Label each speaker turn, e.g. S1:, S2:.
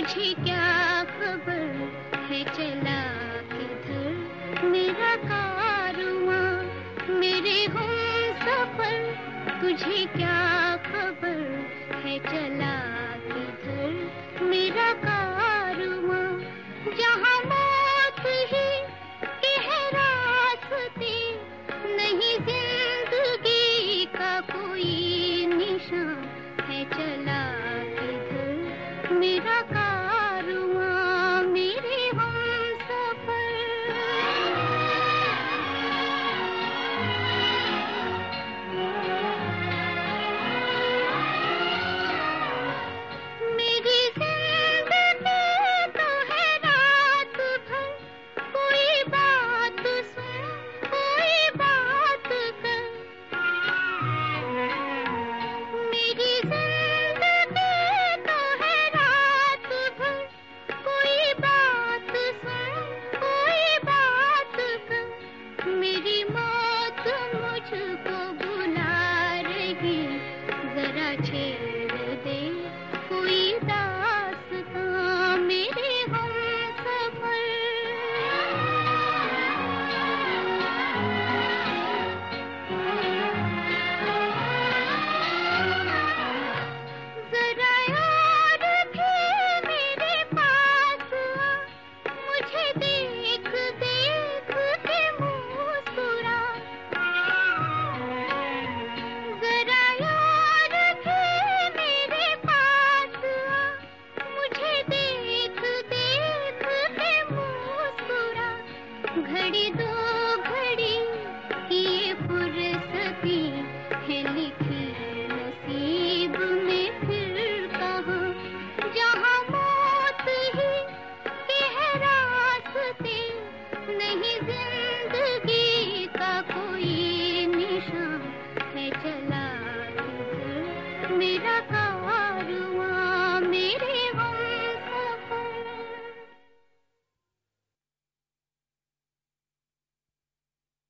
S1: तुझे क्या खबर है चला किधर मेरा कारवां, मेरे हमसफर। तुझे क्या खबर है चला किधर मेरा कारवां, जहाँ मौत ही के है रास्ते, नहीं जिंदगी का कोई निशान है चला किधर मेरा कारवां, मेरे हमसफर। मेरी जिंदगी तो है रात भर, कोई बात सुन, कोई बात कर। मेरी जिंदगी तो है रात भर, कोई बात सुन, कोई बात कर। मेरी मौत मुझको बुला रही, जरा छेड़